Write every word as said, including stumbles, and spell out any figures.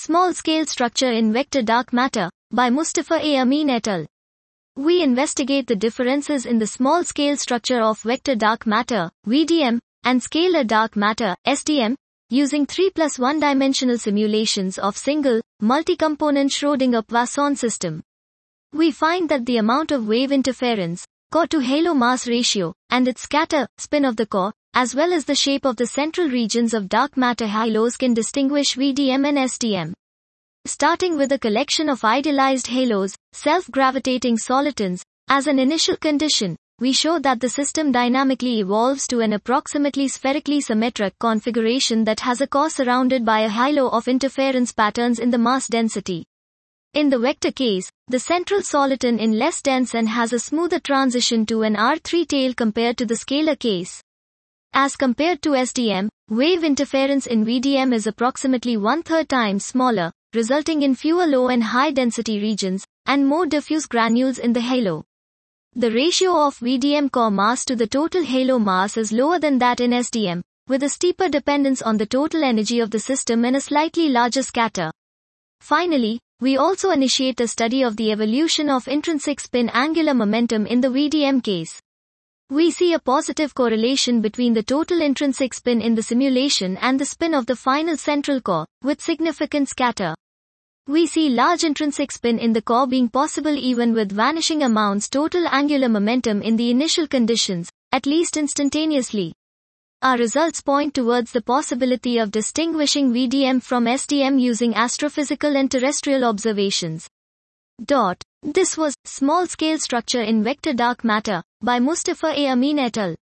Small-Scale Structure in Vector Dark Matter, by Mustafa A. Amin et al. We investigate the differences in the small-scale structure of vector dark matter, V D M, and scalar dark matter, S D M, using three plus one-dimensional simulations of single, multi-component Schrödinger-Poisson system. We find that the amount of wave interference, core to halo mass ratio, and its scatter, spin of the core, as well as the shape of the central regions of dark matter halos can distinguish V D M and S D M. Starting with a collection of idealized halos, self-gravitating solitons, as an initial condition, we show that the system dynamically evolves to an approximately spherically symmetric configuration that has a core surrounded by a halo of interference patterns in the mass density. In the vector case, the central soliton is less dense and has a smoother transition to an R three tail compared to the scalar case. As compared to S D M, wave interference in V D M is approximately one-third times smaller, resulting in fewer low and high-density regions, and more diffuse granules in the halo. The ratio of V D M core mass to the total halo mass is lower than that in S D M, with a steeper dependence on the total energy of the system and a slightly larger scatter. Finally, we also initiate a study of the evolution of intrinsic spin angular momentum in the V D M case. We see a positive correlation between the total intrinsic spin in the simulation and the spin of the final central core, with significant scatter. We see large intrinsic spin in the core being possible even with vanishing amounts total angular momentum in the initial conditions, at least instantaneously. Our results point towards the possibility of distinguishing V D M from S D M using astrophysical and terrestrial observations. Dot. This was Small-Scale Structure in Vector Dark Matter, by Mustafa A. Amin et al.